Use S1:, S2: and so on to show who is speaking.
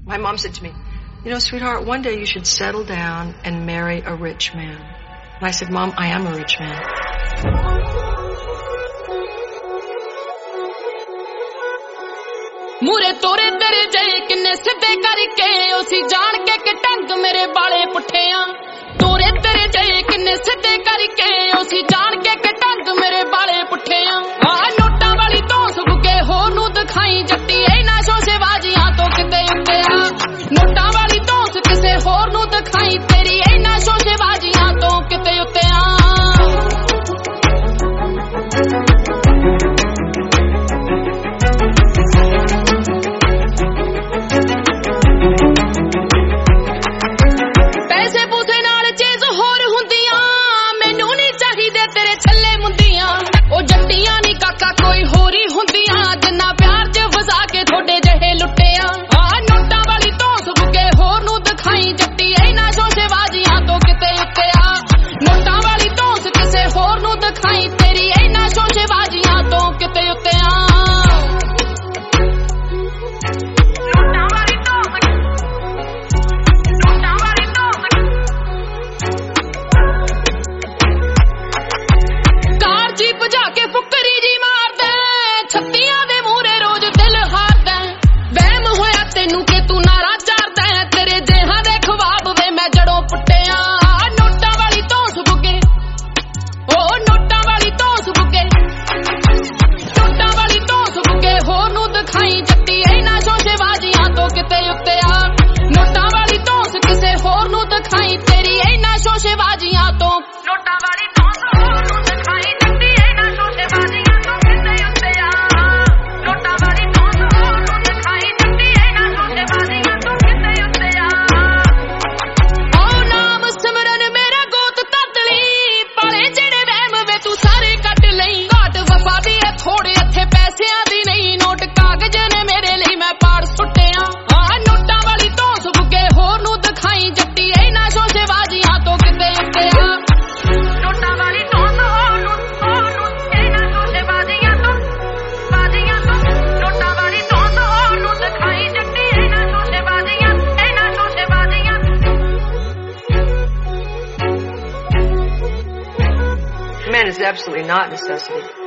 S1: My mom said to me, you know, sweetheart, one day you should settle down and marry a rich man. And I said, Mom, I am a rich man.
S2: ਮੂਰੇ ਤੋਰੇ ਤੇਰੇ ਜੇ ਕਿੰਨੇ ਸਿੱਧੇ ਕਰਕੇ ਉਸੀ ਜਾਣ ਕੇ ਕਿ ਟੰਗ ਮੇਰੇ ਵਾਲੇ ਪੁੱਠਿਆਂ ਤੋਰੇ ਤੇਰੇ ਜੇ ਕਿੰਨੇ ਸਿੱਧੇ ਕਰਕੇ ਉਸੀ ਜਾਣ ਕੇ ਕਿ ਟੰਗ ਮੇਰੇ ਵਾਲੇ ਪੁੱਠਿਆਂ ਆ ਨੋਟਾਂ ਵਾਲੀ ਧੌਂਸ ਬੁੱਗੇ ਹੋਰ ਨੂੰ ਦਿਖਾਈ ਜੱਟੀ ਐ ਨਾ ਸ਼ੋਸ਼ੇਬਾਜ਼ੀਆਂ ਤੋਂ ਕਿਤੇ ਉੱਤੇ ਆ ਨੋਟਾਂ ਵਾਲੀ ਧੌਂਸ ਕਿਸੇ ਹੋਰ ਨੂੰ ਦਿਖਾਈ ਤੇਰੀ ਐ ਨਾ ਸ਼ੋਸ਼ੇਬਾਜ਼ੀਆਂ ਤੋਂ ਕਿਤੇ ਉੱਤੇ ਆ
S1: Men is absolutely not necessity.